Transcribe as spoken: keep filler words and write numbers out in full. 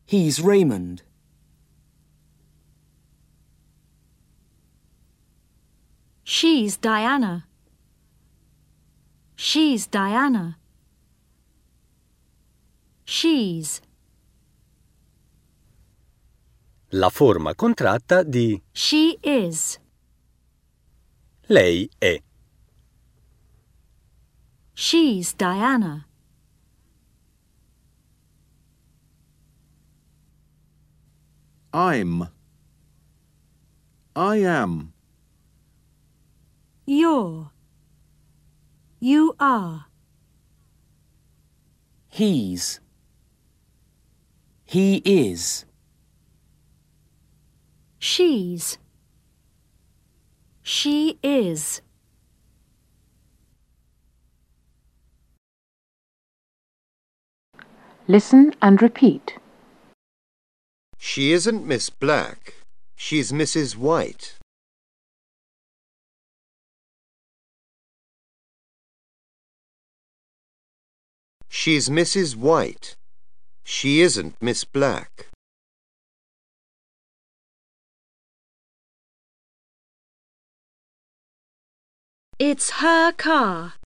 He's Raymond. She's Diana. She's Diana. She's. La forma contratta di She is. lei è. She's Diana. I'm. I am. You're. You are. He's. He is. She's. She is. Listen and repeat. She isn't Miss Black. She's Missus White. She's Missus White. She isn't Miss Black. It's her car.